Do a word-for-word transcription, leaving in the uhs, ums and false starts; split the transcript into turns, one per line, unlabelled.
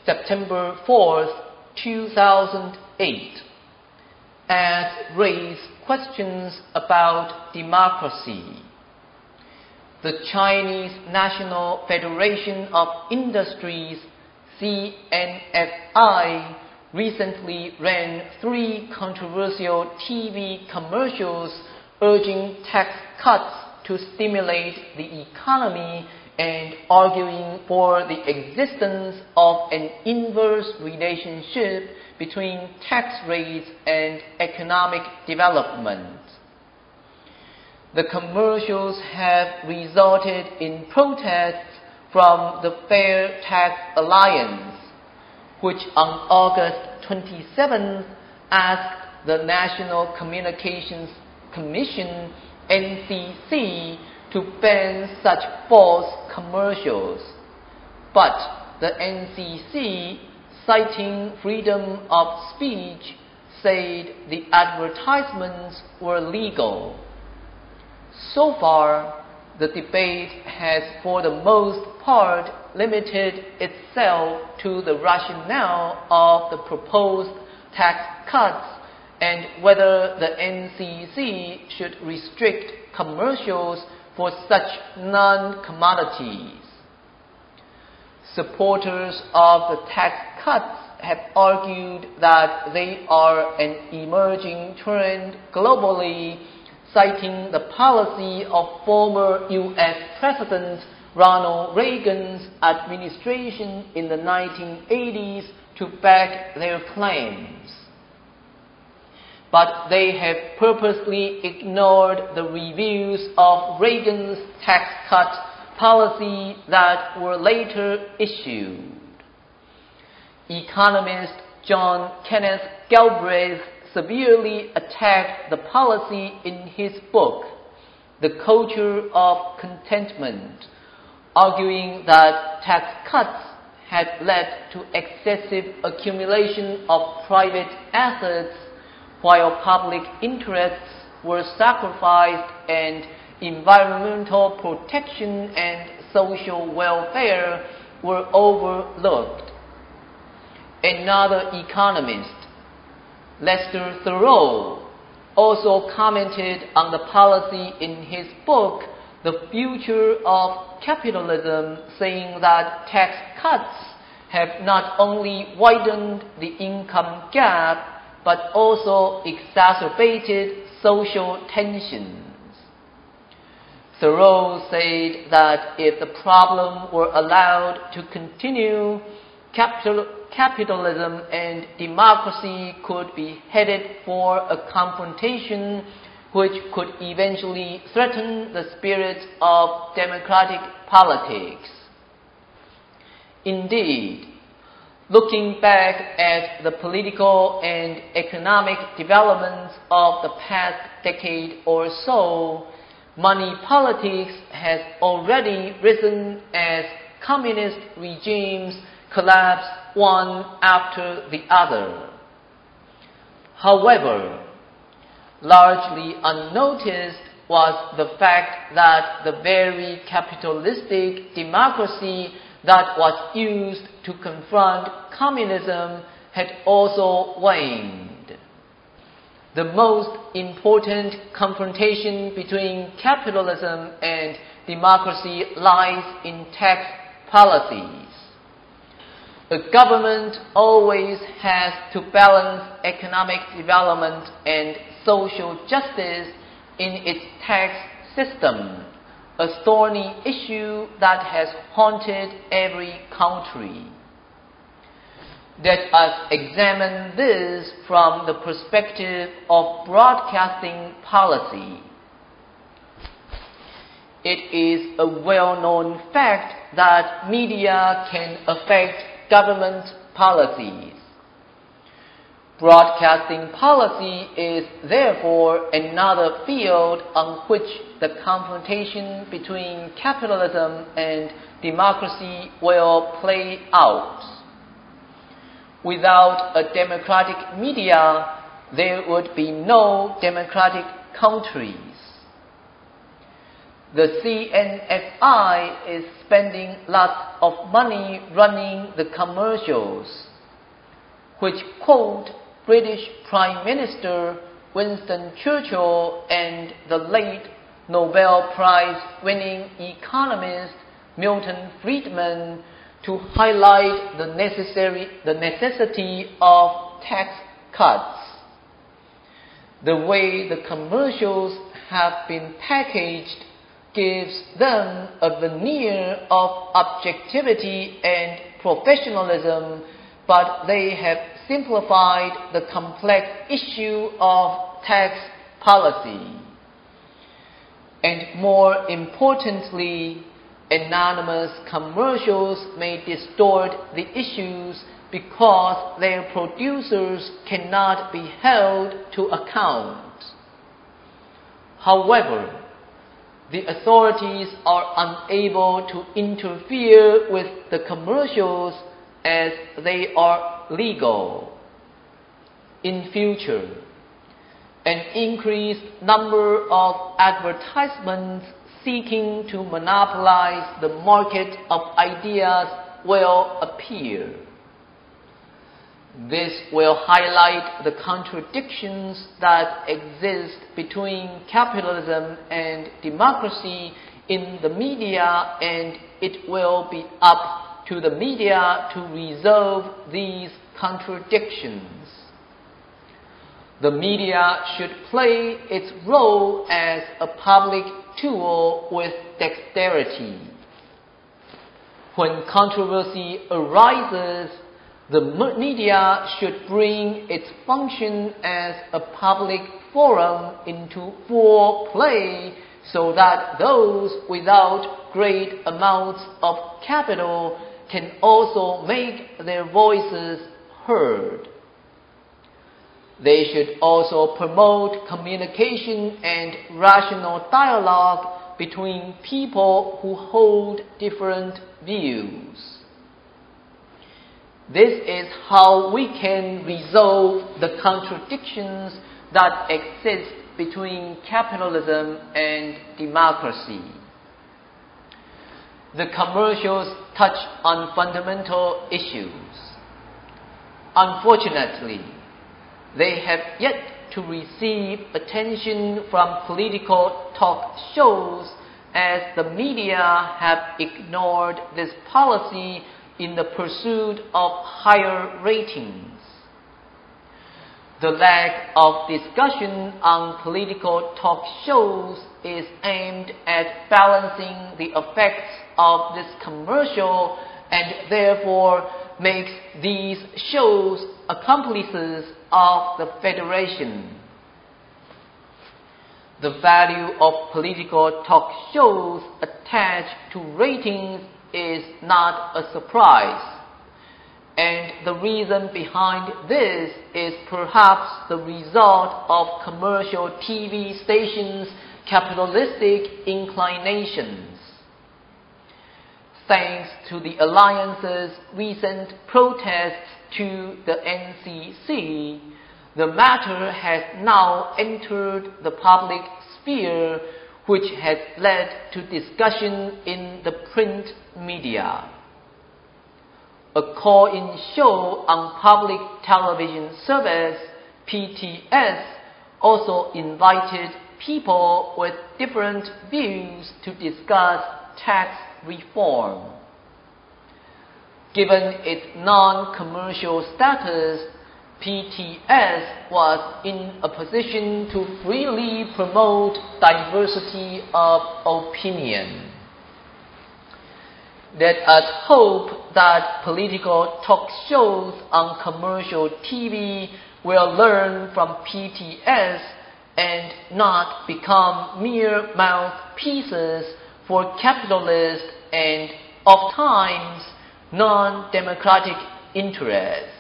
September fourth, two thousand eight, as raised questions about democracy. The Chinese National Federation of Industries, C N F I, recently ran three controversial T V commercials urging tax cuts to stimulate the economy and arguing for the existence of an inverse relationship between tax rates and economic development. The commercials have resulted in protests from the Fair Tax Alliance, which on August twenty-seventh asked the National Communications Commission, N C C, to ban such false commercials. But the N C C, citing freedom of speech, said the advertisements were legal. So far, the debate has for the most part limited itself to the rationale of the proposed tax cuts and whether the N C C should restrict commercials for such non-commodities. Supporters of the tax cuts have argued that they are an emerging trend globally, citing the policy of former U S President Ronald Reagan's administration in the nineteen eighties to back their claims. But they have purposely ignored the reviews of Reagan's tax cut policy that were later issued. Economist John Kenneth Galbraith severely attacked the policy in his book, The Culture of Contentment, arguing that tax cuts had led to excessive accumulation of private assets while public interests were sacrificed and environmental protection and social welfare were overlooked. Another economist, Lester Thurow, also commented on the policy in his book, The Future of Capitalism, saying that tax cuts have not only widened the income gap, but also exacerbated social tensions. Thoreau said that if the problem were allowed to continue, capital, capitalism and democracy could be headed for a confrontation which could eventually threaten the spirit of democratic politics. Indeed, looking back at the political and economic developments of the past decade or so, money politics has already risen as communist regimes collapse one after the other. However, largely unnoticed was the fact that the very capitalistic democracy that was used to confront communism had also waned. The most important confrontation between capitalism and democracy lies in tax policies. A government always has to balance economic development and social justice in its tax system, a thorny issue that has haunted every country. Let us examine this from the perspective of broadcasting policy. It is a well-known fact that media can affect government policies. Broadcasting policy is therefore another field on which the confrontation between capitalism and democracy will play out. Without a democratic media, there would be no democratic countries. The C N F I is spending lots of money running the commercials, which quote British Prime Minister Winston Churchill and the late Nobel Prize-winning economist Milton Friedman to highlight the necessary the necessity of tax cuts. The way the commercials have been packaged gives them a veneer of objectivity and professionalism, but they have simplified the complex issue of tax policy. And more importantly, anonymous commercials may distort the issues because their producers cannot be held to account. However, the authorities are unable to interfere with the commercials as they are legal. In future, an increased number of advertisements seeking to monopolize the market of ideas will appear. This will highlight the contradictions that exist between capitalism and democracy in the media, and it will be up to the media to resolve these contradictions. The media should play its role as a public tool with dexterity. When controversy arises, the media should bring its function as a public forum into full play so that those without great amounts of capital can also make their voices heard. They should also promote communication and rational dialogue between people who hold different views. This is how we can resolve the contradictions that exist between capitalism and democracy. The commercials touch on fundamental issues. Unfortunately, they have yet to receive attention from political talk shows, as the media have ignored this policy in the pursuit of higher ratings. The lack of discussion on political talk shows is aimed at balancing the effects of this commercial and therefore makes these shows accomplices of the Federation. The value of political talk shows attached to ratings is not a surprise, and the reason behind this is perhaps the result of commercial T V stations' capitalistic inclinations. Thanks to the Alliance's recent protests to the N C C, the matter has now entered the public sphere, which has led to discussion in the print media. A call-in show on public television service, P T S, also invited people with different views to discuss tax reform. Given its non-commercial status, P T S was in a position to freely promote diversity of opinion. Let us hope that political talk shows on commercial T V will learn from P T S and not become mere mouthpieces for capitalist and, oftentimes, non-democratic interests.